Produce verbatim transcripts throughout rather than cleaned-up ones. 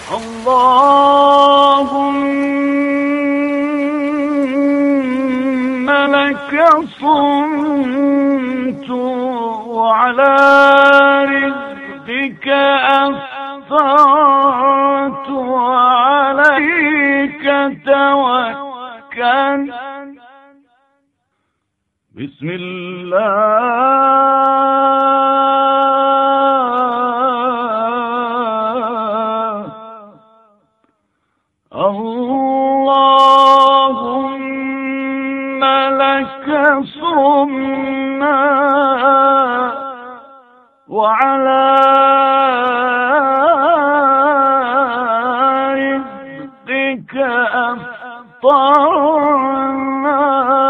اللهم لك صمت وعلى رزقك أفطرت وعليك توكلت. بسم الله. اللهم لك صمنا وعلى رزقك أفطرنا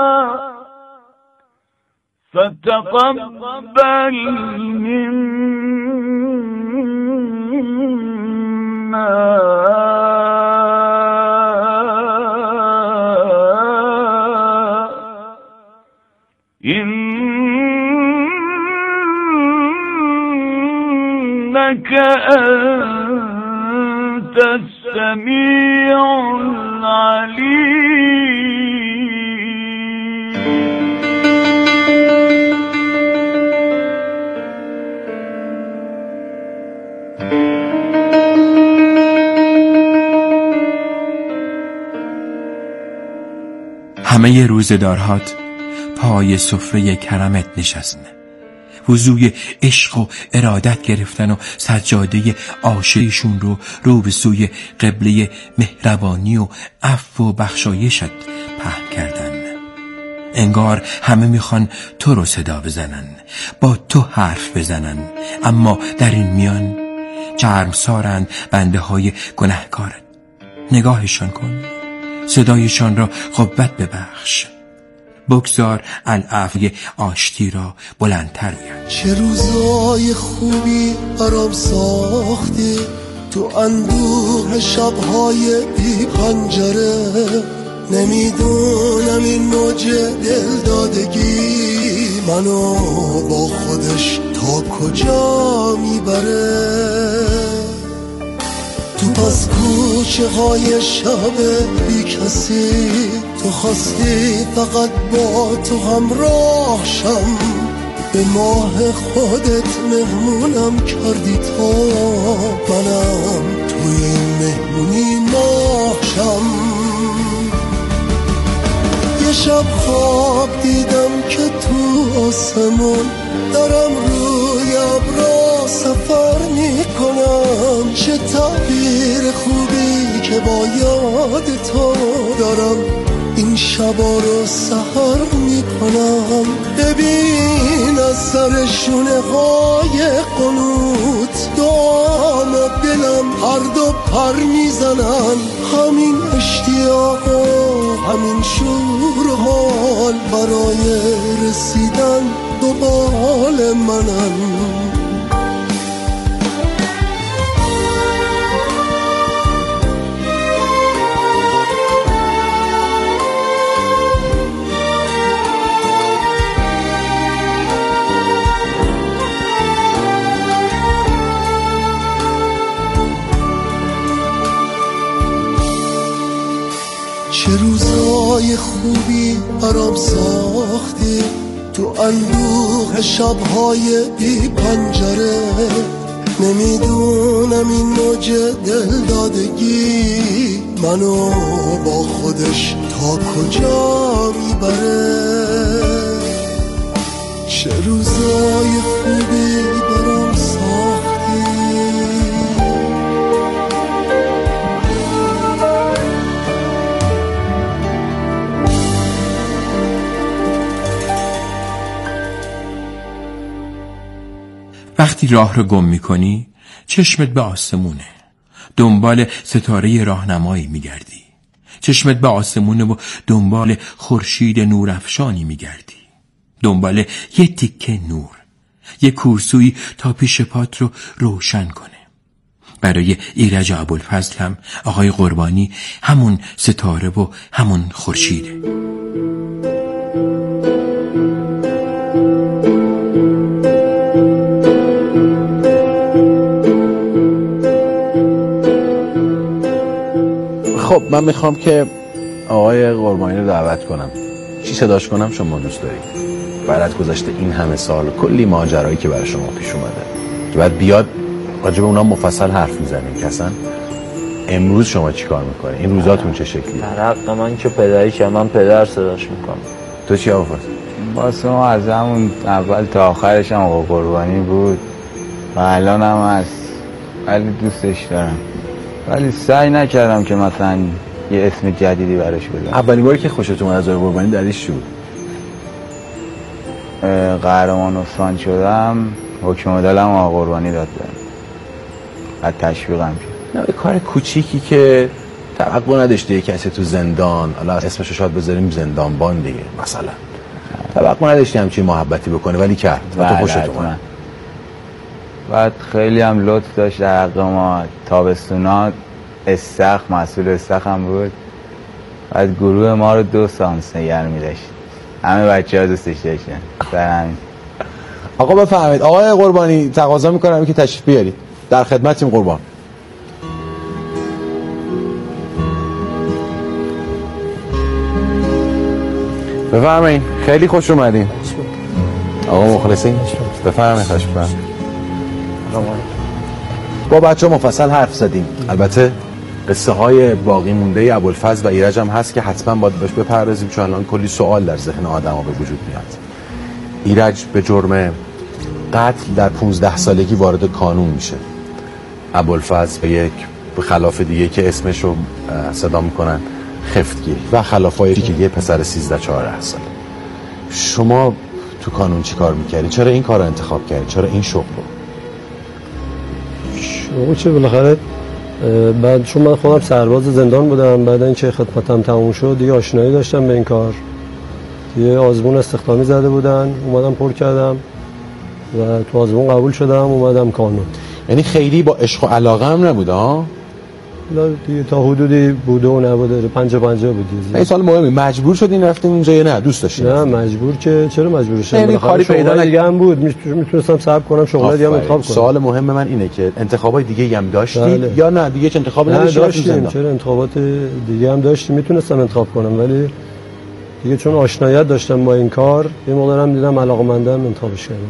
فتقبل منا إنك أنت السميع العليم. همه روزدارهات پای سفره کرمت نشستن، وضوی عشق و ارادت گرفتن و سجاده عاشقیشون رو رو به سوی قبله مهربانی و عفو و بخشایشت پهن کردن. انگار همه میخوان تو رو صدا بزنن، با تو حرف بزنن، اما در این میان شرمسارند بنده های گنهکارت. نگاهشان کن، صدایشان را قوت ببخش، بگذار العفوی آشتی را بلندتر بیاد. چه روزای خوبی برام ساختی تو اندوه شبهای بی پنجره. نمیدونم این موج دلدادگی منو با خودش تا کجا میبره. تو پس کوچه های شب بی کسی تو خواستی فقط با تو همراه شم. به ماه خودت مهمونم کردی تا منم توی این مهمونی ماه شم. یه شب خواب دیدم که تو آسمون دارم روی ابرا سفر میکنم. چه تعبیر خوبی که با یاد تو دارم این شبا رو سحر میکنم. ببین از سر شونه های قنوت دام و دلم هر دو پر میزنن. همین اشتیاق و همین شور و حال برای رسیدن دنبال منن. چه روزای خوبی برام ساختی تو اندوه شبهای بی پنجره. نمیدونم این موج دلدادگی منو با خودش تا کجا میبره. چه روزای خوبی برام ساختی. وقتی راه رو گم میکنی چشمت به آسمونه، دنبال ستاره راهنمایی میگردی. چشمت به آسمونه و دنبال خورشید نورافشانی میگردی، دنبال یه تیکه نور، یه کورسویی تا پیش پات رو روشن کنه. برای ایرج ابوالفضل هم آقای قربانی همون ستاره و همون خورشیده. خب من میخوام که آقای قربانی رو دعوت کنم. چی صداش کنم شما دوست دارید؟ بعد از گذشته این همه سال کلی ماجرایی که برای شما پیش اومده که بعد بیاد راجع به اونا مفصل حرف میزنیم که اصلا امروز شما چی کار میکنه؟ این روزاتون چه شکلیه؟ در حق من که پدری که من پدر صداش میکنم. تو چی آفت؟ واسه ما از همون اول تا آخرش هم آقا قربانی بود و الان هم هست، ولی دوستش دارم، ولی سعی نکردم که مثلا یه اسم جدیدی براش بذارم. اولین باری که خوشت اومد از آقا قربانی دلیلش چی بود؟ قهرمان استان شدم، حکم عدالم آقا قربانی داد بهم، بعد تشویقم کرد. نه کار کوچیکی که توقع نداشته یه کسی تو زندان، حالا اسمشو شاید بذاریم زندانبان دیگه مثلا، توقع نداشتی همچین محبتی بکنه ولی کرد و تو خوشت اومد. بعد خیلی هم لطف داشت در حق ما. تابستونا استخ مسئول استخ هم بود، بعد گروه ما رو دو سانس نگر می‌داشت، همه بچه ها دوستش داشتن. در همین آقا بفهمید آقای قربانی تقاضا میکنم که تشریف بیارید، در خدمتیم قربان. بفرمایید، خیلی خوش اومدین آقا مخلصین. بفرمایید، خوش بفرمایید. با بچه ها مفصل حرف زدیم، البته قصه های باقی مونده ابوالفضل و ایرج هم هست که حتما باید بهش بپردازیم، چون الان کلی سوال در ذهن آدم ها به وجود میاد. ایرج به جرم قتل در پونزده سالگی وارد کانون میشه، ابوالفضل به یک به خلاف دیگه که اسمش رو صدا میکنن خفتگیر و خلافای دیگه پسر سیزده چهارده ساله. شما تو کانون چی کار میکردی؟ چرا این کار رو انتخاب کردی؟ چرا این شغل رو؟ شما چه بالاخره بعد چون من خودم سرباز زندان بودم، بعد اینکه خدمتم تموم شد دیگه آشنایی داشتم به این کار، یه آزمون استخدامی زده بودن، اومدم پر کردم و تو آزمون قبول شدم، اومدم کانون. یعنی خیلی با عشق و علاقه هم نبوده ها؟ دیگه تا حدودی بوده و نبوده، پنجا پنجا بود. این سال مهمی مجبور شدین رفتین اونجا یا نه دوست داشتین؟ نه مجبور که چرا مجبور شدم؟ یعنی کاری پیدا دیگه هم بود، میتونستم صبر کنم شغل دیگه هم انتخاب کنم. سوال مهم من اینه که انتخابات دیگه هم داشتید بله. یا نه دیگه چه انتخابی نداشتید؟ داشتیم، چرا انتخابات دیگه هم داشتیم، میتونستم انتخاب کنم، ولی دیگه چون آشنایت داشتم با این کار یه مقدارم دیدم علاقه‌مندم انتخابش کردم.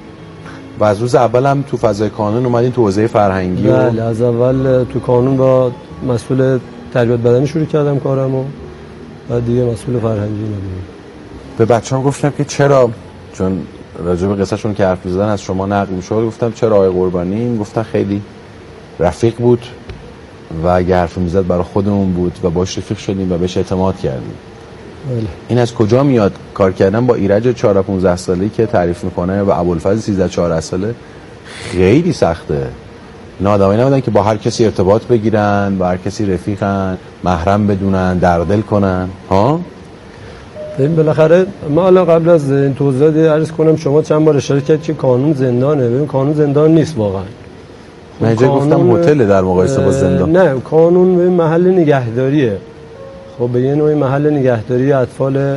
و از روز اول هم تو فضای کانون اومدین تو حوزه فرهنگی؟ بله و... از اول تو کانون با مسئول تربیت بدنی شروع کردم کارمو، بعد دیگه مسئول فرهنگی نبودم. به بچه‌ام گفتم که چرا، چون راجع به قصه‌شون که حرف می‌زدن از شما نقل می‌شد، گفتم چرا آقای قربانی؟ گفتن خیلی رفیق بود و اگه حرف می‌زد برای خودمون بود و باهاش رفیق شدیم و بهش اعتماد کردیم. بله. این از کجا میاد کار کردن با ایرج چهارده پانزده ساله‌ای که تعریف میکنه و ابوالفضل سیزده چهارده ساله؟ خیلی سخته. اینا آدمایی نبودن که با هر کسی ارتباط بگیرن، با هر کسی رفیقن، محرم بدونن، دردل کنن ها؟ ببین بالاخره ما الان قبل از این توضیحات عرض کنم، شما چند بار اشاره کردید که قانون زندانه. ببین قانون زندان نیست واقعا. من اینجا گفتم هتل در مقایسه با زندان. نه قانون به محل نگهداریه. خب به یه نوعی محل نگهداری اطفال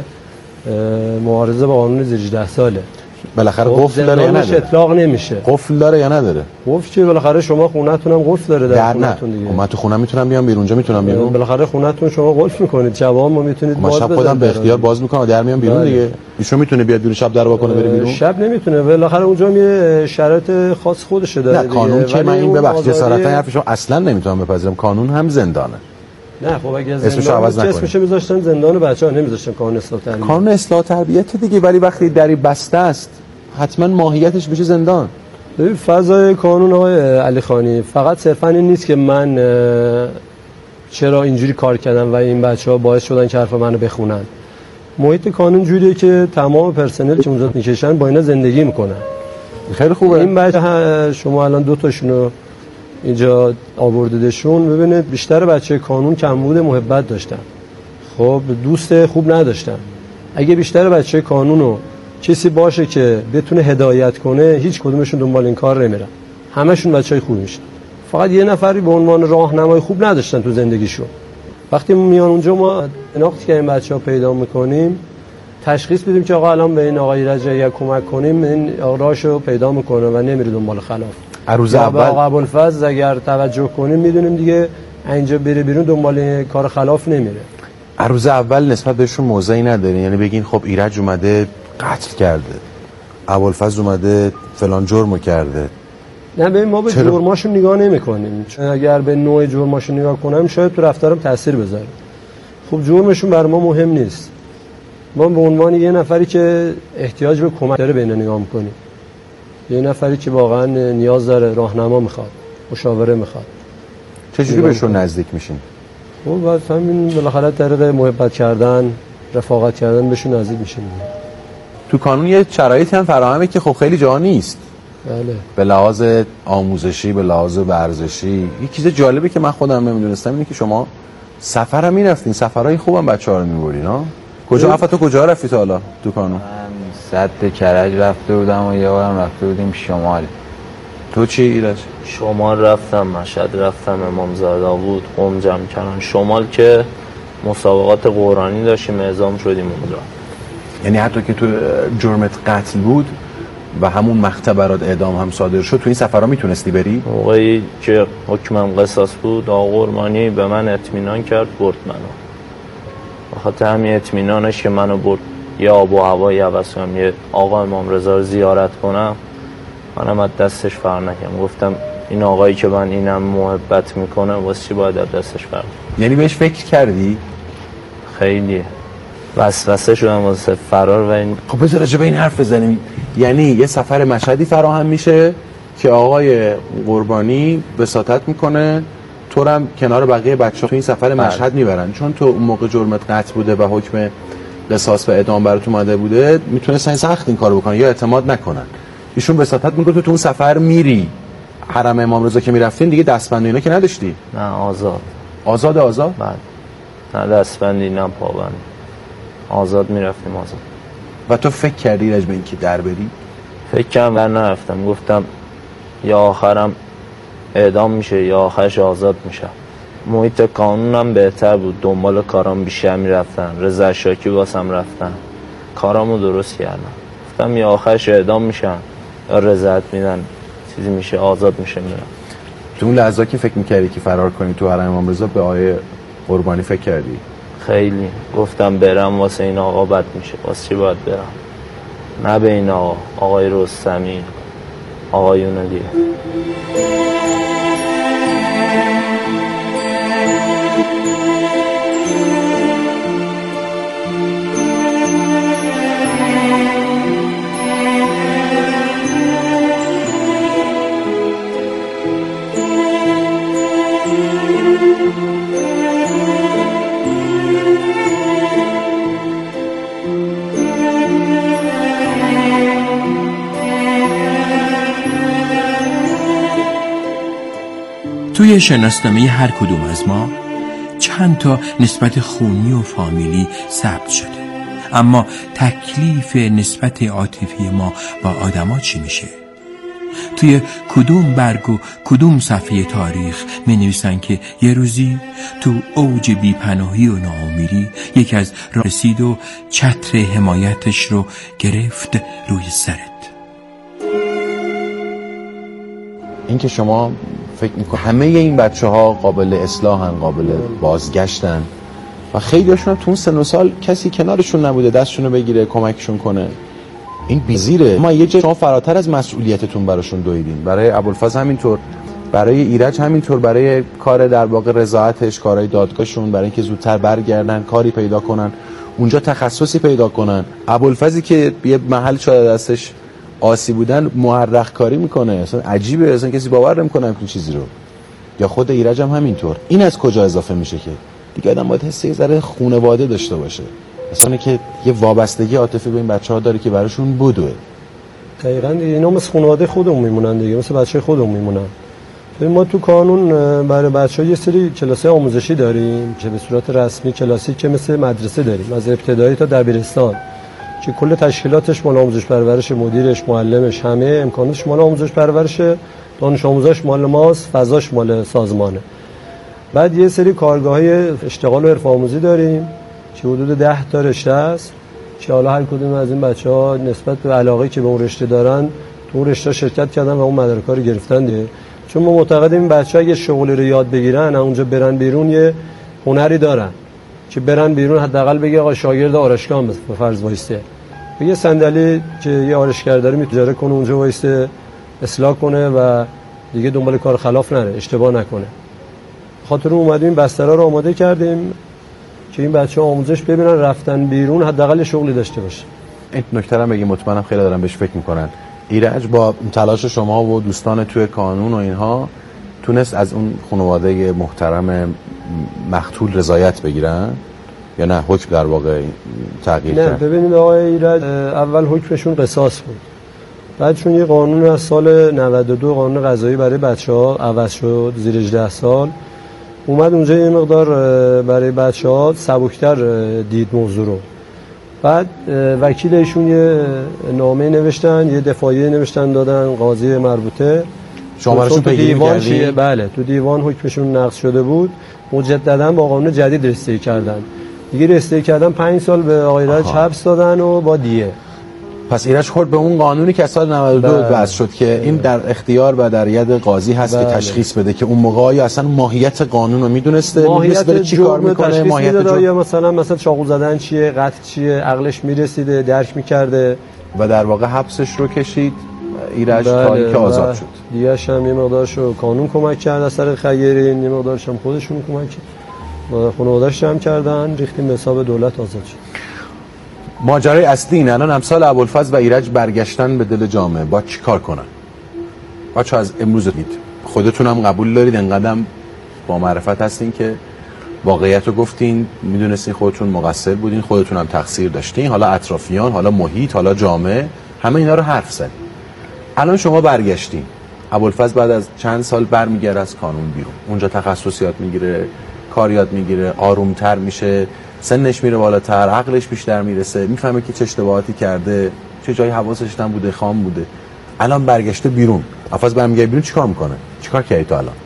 معارضه با قانون زیر هجده ساله. بالاخره قفل داره یا نداره؟ اطلاق نمیشه. قفل داره یا نداره؟ قفل چیه؟ بالاخره شما خونه‌تون هم قفل داره در خونه‌تون دیگه. من تو خونه میتونم بیام بیرون، اونجا میتونم بیام. بالاخره خونه‌تون شما قفل میکنید، شبام ما میتونید باز بذارید. من شب خودم به اختیار باز میکنم و در میام بیرون دیگه. ایشون میتونه بیاد بیرون شب در وا کنه بره بیرون؟ شب نمیتونه، بالاخره اونجا یه شرایط خاص خودشه داره دیگه. نه قانون که من این ببخشید جسارتا حرفشو اصلا نمیتونم بپذیرم، قانون هم زندانه. نه خب اگه زندان اسمش میذاشتن زندان بچه‌ها، نمیذاشتن قانون اصلاح تربیت. قانون اصلاح تربیت دیگه، ولی وقتی دری بسته است حتما ماهیتش بشه زندان. ببین فضای کانون آقای علی خانی فقط صرفا این نیست که من چرا اینجوری کار کردم و این بچه‌ها باعث شدن که حرف منو بخونن. محیط کانون جوریه که تمام پرسنل که اونجا میکشن با اینا زندگی میکنن. خیلی خوبه. این بچه شما الان دو تاشونو اینجا آوردیدشون، ببینید بیشتر بچه کانون کمبود محبت داشتن، خب دوست خوب نداشتن. اگه بیشتر بچه کانونو کسی باشه که بتونه هدایت کنه، هیچ کدومشون دنبال این کار نمیرن، همشون بچهای خوبی میشن. فقط یه نفری به عنوان راهنمای خوب نداشتن تو زندگیشون. وقتی میان اونجا ما شناختی که این بچه‌ها پیدا میکنیم، تشخیص بدیم که آقا الان به این آقای ایرج اگه کمک کنیم این راهشو پیدا میکنه و نمیره دنبال خلاف. روز اول آقا ابوالفضل اگر توجه کنیم میدونیم دیگه اینجا بره بیرون دنبال کار خلاف نمیره. روز اول نسبت بهشون موضعی ندارین؟ یعنی بگین خب ایرج اومده قتل کرده، ابوالفضل اومده فلان جرمو کرده؟ نه ببین ما به جرماشون نگاه نمی‌کنیم، چون اگر به نوع جرماشون نگاه کنم شاید تو رفتارم تاثیر بذاره. خب جرمشون برای ما مهم نیست. ما به عنوان یه نفری که احتیاج به کمک داره به اینا نگاه می‌کنیم. یه نفری که واقعا نیاز داره، راهنما میخواد، مشاوره میخواد. چجوری بهشون نزدیک میشین؟ خب واسه همین بالاخره طریق محبت کردن، رفاقت کردن بهشون نزدیک میشیم. تو کانون یه شرایطی هم فراهمه که خب خیلی جا نیست. بله. به لحاظ آموزشی، به لحاظ ورزشی. یه چیز جالبی که من خودم نمیدونستم اینه که شما سفرم میرفتین، سفرهای خوبم بچه‌ها رو میبرین ها؟ کجا افت تو کجا رفتی تا حالا تو کانون؟ سد کرج رفته بودم و یه بارم رفته بودیم شمال. تو چی ایرج؟ شمال رفتم، مشهد رفتم، امامزاده بود، قم جمع کردن. شمال که مسابقات قرآنی داشتیم اعزام شدیم اونجا. یعنی حتی که تو جرمت قتل بود و همون مقطع برات اعدام هم صادر شد، تو این سفرها میتونستی بری؟ موقعی که حکمم قصاص بود آقا قربانی به من اطمینان کرد، برد منو. بخاطر همین اطمینانش که منو برد یه آب و هوایی عوض کنم، یه آقا امام رضا رو زیارت کنم، منم از دستش فر نکنم. گفتم این آقایی که من اینم محبت میکنه واسه چی باید از دستش فر؟ یعنی بهش فکر کردی؟ خیلی وسوسه شدم واسه فرار. و این خب بذار راجع به این حرف بزنیم. یعنی یه سفر مشهدی فراهم میشه که آقای قربانی وساطت میکنه، تو هم کنار بقیه بچه‌ها تو این سفر مشهد میبرن، چون تو اون موقع جرمت قتل بوده و حکم قصاص و اعدام برات اومده بوده، میتونستن سخت این کارو بکنن یا اعتماد نکنن. ایشون وساطت میکنه، تو تو اون سفر میری. حرم امام رضا که میرفتین دیگه دستبند اینا که نداشتی؟ نه آزاد. آزاد آزاد؟ بعد نه دستبندی نه پابند، آزاد میرفتیم آزاد. و تو فکر کردی رج به این که در بری؟ فکر کردم و نرفتم. گفتم یا آخرم اعدام میشه یا آخرش آزاد میشه. محیط قانونم بهتر بود، دنبال کارام بیشتر میرفتن، رضا شاکی واسم رفتن، کارامو درست کردم. گفتم یا آخرش اعدام میشن یا رضایت میدن، چیزی میشه آزاد میشه میرم. تو اون لحظه که فکر میکردی که فرار کنی تو حرم امام رضا به آقای قربانی فکر کردی؟ خیلی. گفتم برم واسه این آقا بد میشه، واسه چی باید برم؟ نه به این آقا، آقای رستمی، آقایون دیگه. توی شناسنامه هر کدوم از ما چند تا نسبت خونی و فامیلی ثبت شده، اما تکلیف نسبت عاطفی ما با آدما چی میشه؟ توی کدوم برگ و کدوم صفحه تاریخ می نویسن که یه روزی تو اوج بیپناهی و ناامیدی یک از راه رسید و چتر حمایتش رو گرفت روی سرت. این که شما فکر میکنم همه این بچه ها قابل اصلاحن، قابل بازگشتن و خیلی هاشون تو اون سن و سال کسی کنارشون نبوده دستشون رو بگیره کمکشون کنه. این بیزیره. ما یه جا شما فراتر از مسئولیتتون براشون دویدین، برای ابوالفضل همینطور، برای ایرج همینطور، برای کار در واقع رضایتش، کارهای دادگاهشون، برای اینکه زودتر برگردن کاری پیدا کنن اونجا، تخصصی پیدا کنن. ابوالفضلی که یه محل شده دستش آسی بودن محرق کاری میکنه، اصلا عجیبه، اصلا کسی باور نمیکنه همین چیزی رو. یا خود ایرج هم همینطور. این از کجا اضافه میشه که دیگه آدم باید حس یه ذره خانواده داشته باشه، مثلا که یه وابستگی عاطفی به این بچه‌ها داره که براشون بدوه. دقیقاً اینا مثل خانواده خودمون میمونن دیگه، مثل بچه خودمون میمونن. ما تو کانون برای بچه‌ها یه سری کلاس‌های آموزشی داریم که به صورت رسمی کلاسی که مثل مدرسه داریم، از ابتدایی تا دبیرستان، که کل تشکیلاتش مال آموزش پرورش، مدیرش، معلمش، همه امکاناتش مال آموزش پرورش، دانش آموزش مال ماست، فضاش مال سازمانه. بعد یه سری کارگاه‌های اشتغال و حرفه آموزی داریم که حدود ده تا رشته است که حالا هر کدوم از این بچه‌ها نسبت به علاقه‌ای که به اون رشته دارن تو اون رشته شرکت کردن و اون مدارک‌ها رو گرفتن دیگه. چون ما معتقدیم این بچه اگه شغلی رو یاد بگیرن اونجا برن بیرون یه هنری دارن که برن بیرون حداقل بگه آقا شاگرد آرایشگاه به فرض وایسته، یه صندلی که یه آرایشگر داره میتونه کنه اونجا وایسته اصلاح کنه و دیگه دنبال کار خلاف نره، اشتباه نکنه. خاطر اومدیم بسترها رو آماده کردیم که این بچه‌ها آموزش ببینن، رفتن بیرون حداقل شغلی داشته باشه. این نکته رو بگیم، مطمئنم خیلی دارن بهش فکر میکنن. ایرج با تلاش شما و دوستان توی کانون و اینها تونست از اون خانواده محترم مقتول رضایت بگیرن یا نه حکم در واقع تغییر نه کرد؟ نه ببینید آقای ایرج اول حکمشون قصاص بود، بعد چون یه قانون از سال نود و دو قانون قضایی برای بچه‌ها عوض شد زیر هجده سال، اومد اونجا یه مقدار برای بچه‌ها سبکتر دید موضوع رو. بعد وکیل ایشون یه نامه نوشتن، یه دفاعیه نوشتن دادن قاضی مربوطه، شما براشون پیگیری کردین؟ بله تو دیوان حکمشون نقض شده بود، مجددا با قانون جدید رسیدگی کردن دیگه، رسیدگی کردن پنج سال به آقای ایرج حبس دادن و با دیه. پس ایرج خورد به اون قانونی که از سال نود و دو وضع شد که این در اختیار و در ید قاضی هست بله. که تشخیص بده که اون موقع آیا اصلا ماهیت قانون رو میدونسته، ماهیت داره چی کار میکنه، ماهیت جرم یا مثلا مثلا چاقو زدن چیه، قتل چیه، عقلش میرسیده، درک میکرده و در واقع حبسش رو کشید ایرج بله. تا اینکه آزاد شد. دیگه‌ش هم یه مقدارش رو قانون کمک کرد از طریق خیرین، یه مقدارش هم خودشون کمک کرد، خانواده‌اش هم کردن، ریختیم به حساب دولت آزاد شد. ماجرای اصلی اینه الان امثال ابوالفضل و ایرج برگشتن به دل جامعه با چی کار کنن؟ بچه از امروز دید خودتون هم قبول دارید انقدرم با معرفت هستین که واقعیت رو گفتین، میدونستین خودتون مقصر بودین، خودتون هم تقصیر داشتین، حالا اطرافیان، حالا محیط، حالا جامعه، همه اینا رو حرف زدین. الان شما برگشتین، ابوالفضل بعد از چند سال برمیگره از کانون بیرون، اونجا تخصصیات میگیره، کار یاد میگیره، آرومتر میشه، سنش میره بالاتر، عقلش بیشتر میرسه، میفهمه که چه اشتباهاتی کرده، چه جایی حواسش هم بوده، خام بوده. الان برگشته بیرون، ابوالفضل برمیگره بیرون چیکار میکنه؟ چیکار کردی تو الان؟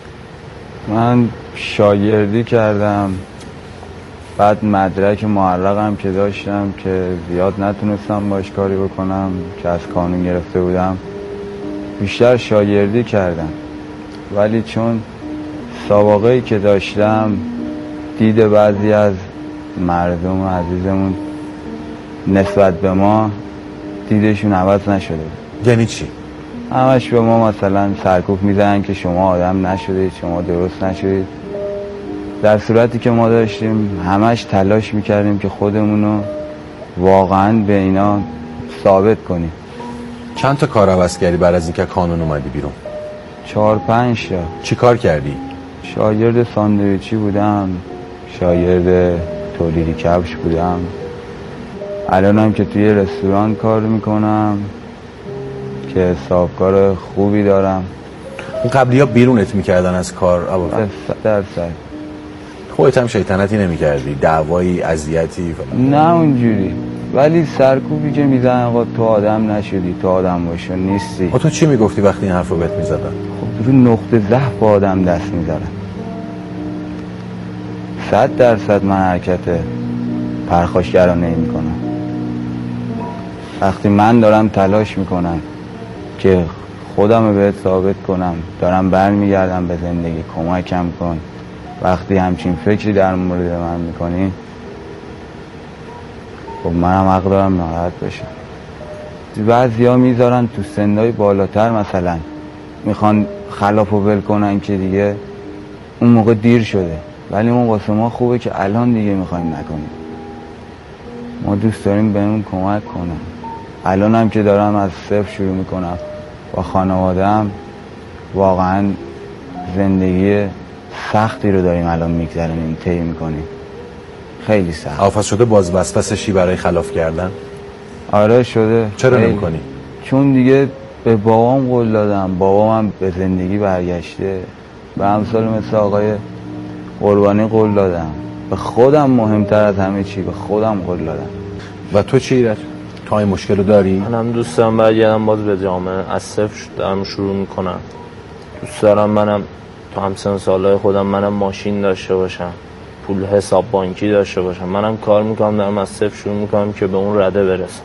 من شاگردی کردم، بعد مدرک معرقم که داشتم که زیاد نتونستم باش کاری بکنم که از کانون گرفته بودم، بیشتر شاگردی کردم، ولی چون سابقه‌ای که داشتم دید بعضی از مردم عزیزمون نسبت به ما دیدشون عوض نشده. یعنی چی؟ همش به ما مثلا سرکوب میزنن که شما آدم نشدید، شما درست نشدید، در صورتی که ما داشتیم همش تلاش میکردیم که خودمونو واقعا به اینا ثابت کنیم. چند تا کار عوض کردی بعد از اینکه کانون اومدی بیرون؟ چهار پنج تا. چی کار کردی؟ شاگرد ساندویچی بودم، شاگرد تولیدی کفش بودم، الانم که توی رستوران کار میکنم که حسابکار خوبی دارم. اون قبلی ها بیرونت میکردن از کار ابوالفضل؟ درصد. خودت هم شیطنتی نمیکردی؟ دعوایی، اذیتی فلان؟ نه اونجوری، ولی سرکوبی که میزنن آقا تو آدم نشدی، تو آدم باشو نیستی. تو چی میگفتی وقتی این حرف رو بهت میزدن؟ خب رو نقطه ضعف با آدم دست میزدن. صد درصد من حرکت پرخاشگرانه میکنم. وقتی من دارم تلاش میکنم که خودم رو بهت ثابت کنم دارم برمیگردم به زندگی، کمکم کن، وقتی همچین فکری در مورد من میکنی خب منم حق دارم ناراحت بشم. بعضی ها میذارن تو سنهای بالاتر مثلا میخوان خلافو ول کنن که دیگه اون موقع دیر شده، ولی ما واسه ما خوبه که الان دیگه میخوایم نکنیم. ما دوست داریم بهمون کمک کنن. الان هم که دارم از صفر شروع میکنم با خانواده‌ام، واقعا زندگی سختی رو داریم الان میگذرونیم، طی میکنیم، خیلی سخت. آفت شده باز وسوسه‌شی برای خلاف کردن؟ آره شده. چرا نمی‌کنی؟ چون دیگه به بابام قول دادم، بابام به زندگی برگشته، به امثال مثل آقای قربانی قول دادم، به خودم مهمتر از همه چی به خودم قول دادم. و تو چی ایرج؟ تو این مشکل رو داری؟ منم دوست دارم برگردم باز به جامعه، از صفر دارم شروع میکنم. دوست دارم منم تو همسن سالهای خودم منم ماشین داشته باشم، پول حساب بانکی داشته باشم، منم کار میکنم دارم از صفر شروع میکنم که به اون رده برسم.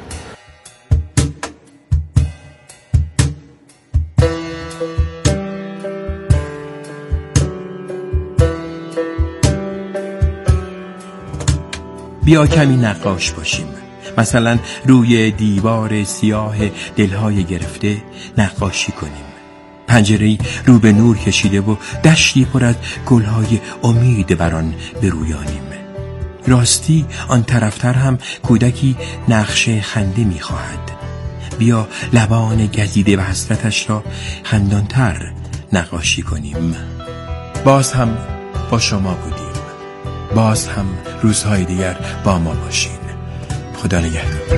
بیا کمی نقاش باشیم. مثلا روی دیوار سیاه دلهای گرفته نقاشی کنیم. پنجره‌ای رو به نور کشیده و دشتی پر از گلهای امید بر آن برویانیم. راستی آن طرفتر هم کودکی نقشه خنده می‌خواهد. بیا لبان گزیده و حسرتش را خندانتر نقاشی کنیم. باز هم با شما بودیم. باز هم روزهای دیگر با ما باشین. خدا نگهدار.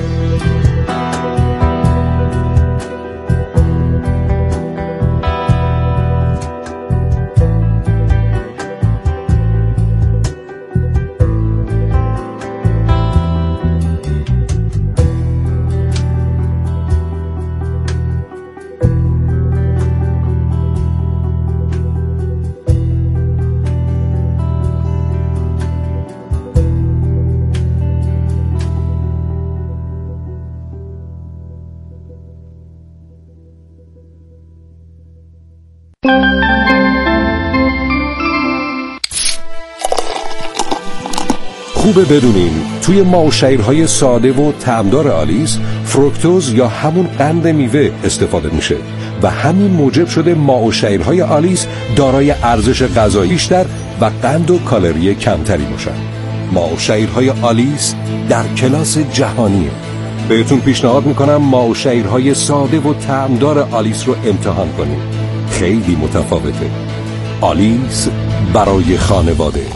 خوبه بدونین توی ماه‌وشیرهای ساده و طعمدار آلیس فروکتوز یا همون قند میوه استفاده میشه و همین موجب شده ماه‌وشیرهای آلیس دارای ارزش غذایی بیشتر و قند و کالری کمتری باشن. ماه‌وشیرهای آلیس در کلاس جهانیه. بهتون پیشنهاد میکنم ماه‌وشیرهای ساده و طعمدار آلیس رو امتحان کنید. خیلی متفاوته. آلیس برای خانواده.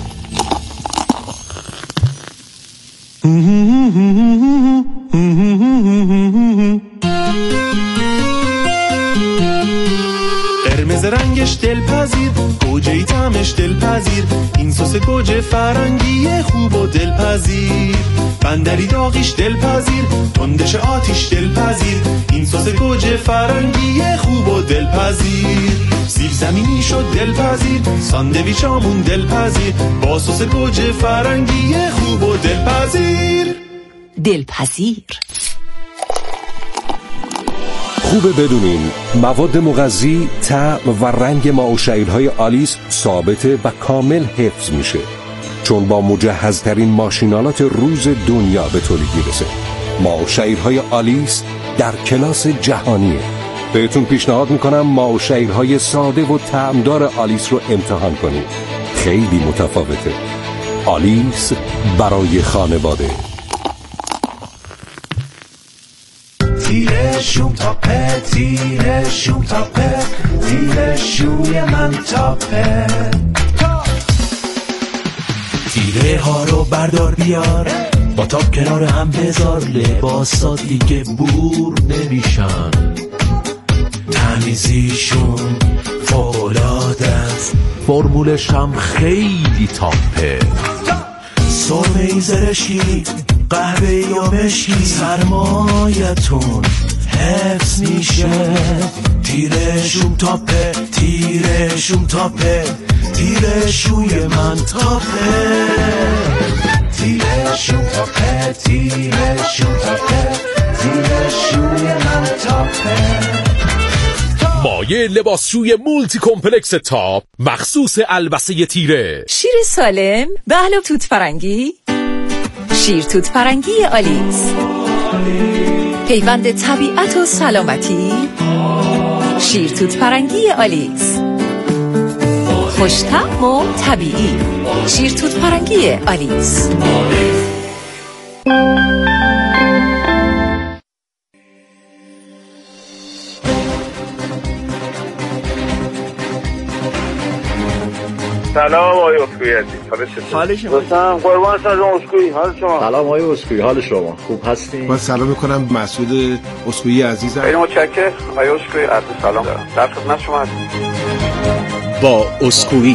قرمز رنگش دلپذیر، گوجه‌ای طعمش دلپذیر، این سس گوجه فرنگی خوب و دلپذیر. بندری داغیش دلپذیر، تندش آتیش دلپذیر، این سس گوجه فرنگی خوب و دلپذیر. سیب زمینی شد دلپذیر، ساندویچامون دلپذیر، با سس گوجه فرنگی خوب و دلپذیر. دلپذیر. خوبه بدونین مواد مغذی، طعم و رنگ ماه‌وشیرهای آلیس ثابته و کامل حفظ میشه، چون با مجهزترین ماشینالات روز دنیا به تولید میرسه. ماه‌وشیرهای آلیس در کلاس جهانیه. بهتون پیشنهاد میکنم ماه‌وشیرهای ساده و طعمدار آلیس رو امتحان کنید. خیلی متفاوته. آلیس برای خانواده. تیره شوم تاپه، تیره شوم تاپه، تیره شوی من تاپه. تیره ها رو بردار بیار، با تاپ کنار هم بذار، لباسا دیگه بور نمیشن، تمیزیشون فوق‌العاده است، فرمولش هم خیلی تاپه. سرمه‌ای زرشکی، قهوه یا مشکی، سرمایتون حفظ میشه. تیره شوم تاپه، تیره شوم تاپه، تیره شوی من تاپه. تیره شوم تاپه، تیره شوم تاپه، تیره شوی من تاپه. مایه لباسشوی مولتی کمپلکس تاپ مخصوص البسه تیره. شیر سالم، بهلو توت فرنگی، شیر توت فرنگی آلیس، پیوند طبیعت و سلامتی. شیر توت فرنگی آلیس، خوش‌طعم و طبیعی. شیر توت فرنگی آلیس. سلام آقای اسکوئی عزیز، حالت چطور؟ حال شما؟ دوستم قربان سلام اسکوئی، حال شما؟ سلام آقای اسکوئی، حال شما؟ خوب هستین؟ من سلام میکنم مسعود اسکوئی عزیزم. خیلی متشکرم آقای اسکوئی، عرض سلام دارم. در خدمت شما هستم. با اسکوئی.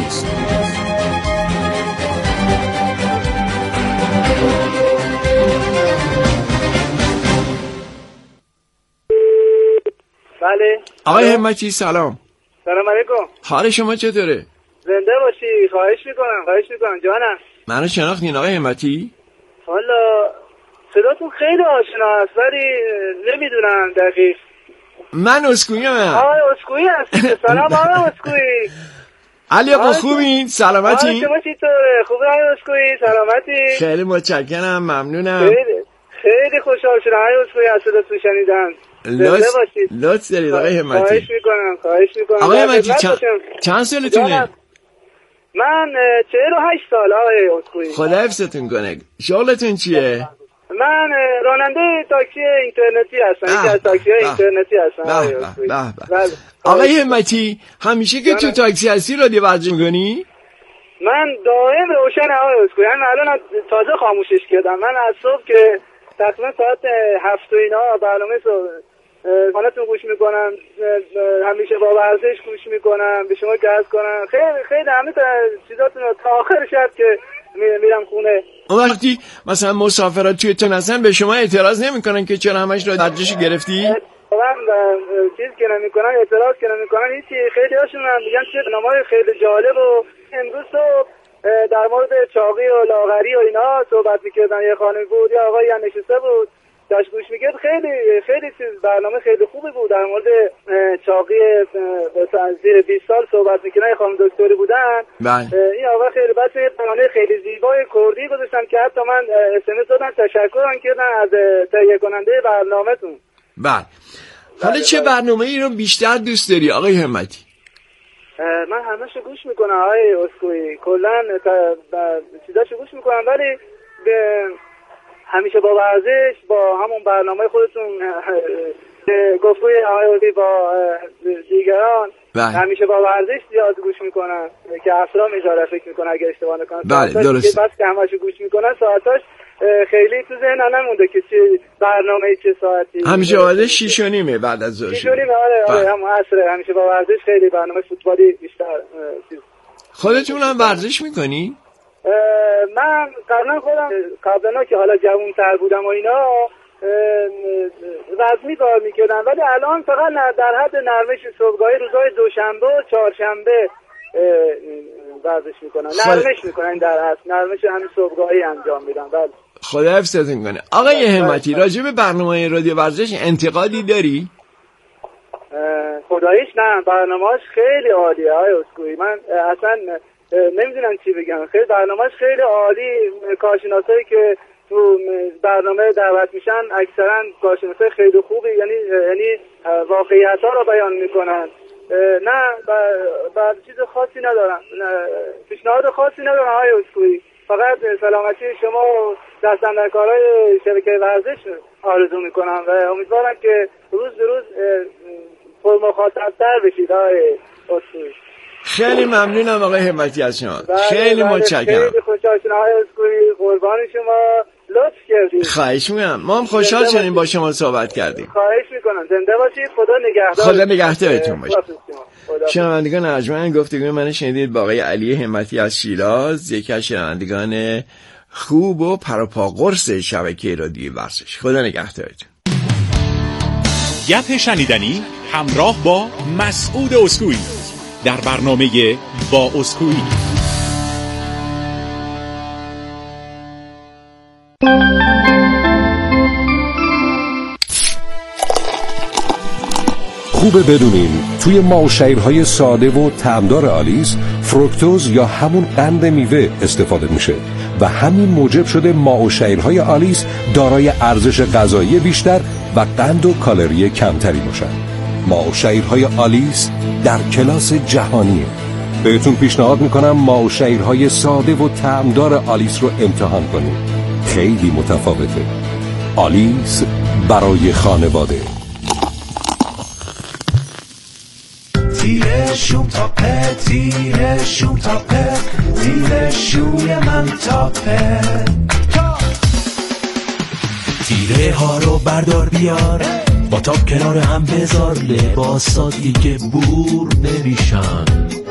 بله آقای همتی سلام. سلام علیکم. حال شما چطوره؟ زنده باشی، خواهش میکنم خواهش میکنم جانم. منو شناختین آقای همتی؟ والا صداتون خیلی آشنا است ولی نمیدونم دقیق. من اسکوئی ام. آقای اسکوئی هستی؟ سلام آقای اسکوئی. علی آقا خوبین؟ سلامتین؟ شما چطوره؟ خوبه های اسکوئی؟ سلامتی؟ خیلی متشکرم، ممنونم. خیلی خیلی خوشحال شدم های اسکوئی از صداتون شنیدم. لطف لطف دارید آقای همتی. خواهش میکنم خواهش میکنم. آقای همتی چند چند سالتونه؟ من چهل و هشت سال آقای اسکوئی. خدا حفظتون کنه. شغلتون چیه؟ من راننده تاکسی اینترنتی هستم. یکی از تاکسی های اینترنتی هستم. آقای همتی همیشه که تو تاکسی هستی رادیو ورزش میکنی؟ من دائم روشن آقای اسکوئی. من الان تازه خاموشش کردم. من از صبح که تقریبا ساعت هفت و اینا برنامه خانتون گوش میکنم، همیشه با ورزش گوش میکنم، به شما گرد کنم، خیلی خیلی همه چیزاتون تا آخر شب که میرم خونه. اون وقتی مثلا مسافرات توی تون هستن به شما اعتراض نمیکنن که چرا همش را درجش گرفتی؟ من چیز که نمیکنن، اعتراض که نمیکنن، هیچی. خیلی هاشون میگن چه برنامه‌های خیلی جالب و امروز صبح در مورد چاقی و لاغری و اینا صحبت میکردن. یه خانم بود، یه آقایی هم نشسته بود داشت گوش میکرد. خیلی خیلی چیز برنامه خیلی خوبی بود. در مورد چاقی زیر بیست سال صحبت میکنن. یه خانم دکتری بودن. این آقا خیلی بس یه برنامه خیلی زیبای کردی گذاشتن که حتی من اس ام اس دادم تشکر کردن از تهیه کننده برنامه‌تون. بله. حالا چه برنامه‌ای رو بیشتر دوست داری آقای همتی؟ من همه‌شو گوش میکنم آقای اسکوئی. کلا چیزاشو گوش میکنم، ولی همیشه با ورزش، با همون برنامه خودتون گفتگوی آقای با دیگران بله. همیشه با ورزش زیاد گوش میکنن که اصلا میذاره فکر میکنه اگر اشتباه نکنم. بله درست. بس که همه‌شو گوش میکنن ساعتاش خیلی تو ذهن نمونده که چه برنامه چه ساعتی. همیشه واده شیش و نیمه بعد از ظهر. شیش و نیمه آره آره هم عصره. همیشه با ورزش خیلی برنامه فوتبالی بیشتر. خودتون هم ورزش میکنی؟ من قبلا خودم قبلا که حالا جوان‌تر بودم و اینا وزنی کار میکردم، ولی الان فقط در حد نرمش صبحگاهی روزهای دوشنبه و چهارشنبه ورزش میکنم. نرمش میکنم در اصل نرمش همین صبحگاهی انجام میدم. بله خدا حفظتون کنه. آقای همتی راجع به برنامه رادیو ورزش انتقادی داری؟ خداییش نه، برنامه‌اش خیلی عالیه آقای اسکوئی. من اصلا نمیدونم چی بگم. خیلی برنامه‌اش خیلی عالی. کارشناسایی که تو برنامه دعوت میشن اکثرا کارشناسای خیلی خوبی، یعنی یعنی واقعیت‌ها رو بیان میکنن. نه بعد چیز خاصی ندارم، پیشنهاد خاصی ندارم آقای اسکوئی. فقط سلامتی شما و دست‌اندرکارهای شبکه ورزش آرزو میکنم و امیدوارم که روز به روز پرمخاطب‌تر بشید آقای اسکوئی. خیلی ممنونم آقای همتی از شما. خیلی متشکرم. خیلی خوشحال شدم آقای اسکوئی. قربان شما، لطف کردید. خواهش می‌کنم. ما هم خوشحال شدیم با شما صحبت کردیم. خواهش می‌کنم. زنده باشید. خدا نگهدار. خدا نگهدارتون باشه. شنوندگان ارجمند گفتگوی من شنیدید با آقای علی همتی از شیراز، یکی از شنوندگان خوب و پروپا قرص شبکه رادیو ورزش. خدا نگهدارتون. گپ شنیدنی همراه با مسعود اسکوئی در برنامه با اسکوئی. خوبه بدونین توی ماوشیرهای ساده و طعمدار آلیس فروکتوز یا همون قند میوه استفاده میشه و همین موجب شده ماوشیرهای آلیس دارای ارزش غذایی بیشتر و قند و کالری کمتری باشن. ماوشیرهای آلیس در کلاس جهانیه. بهتون پیشنهاد میکنم ماوشیرهای ساده و طعمدار آلیس رو امتحان کنید. خیلی متفاوته. آلیس برای خانواده. تیره شوم تاپه، تیره شوم تاپه، تیره شوی من تاپه. تیره ها رو بردار بیار، با تاپ کنار هم بذار، لباسا دیگه بور نمیشن،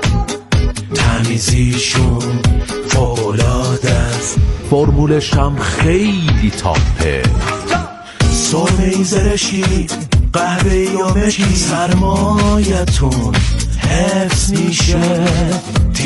تمیزیشون فوق‌العاده است، فرمولش هم خیلی تاپه. سرمه‌ای زرشی، قهوه‌ای یا مشکی، سرمایتون حفظ میشه.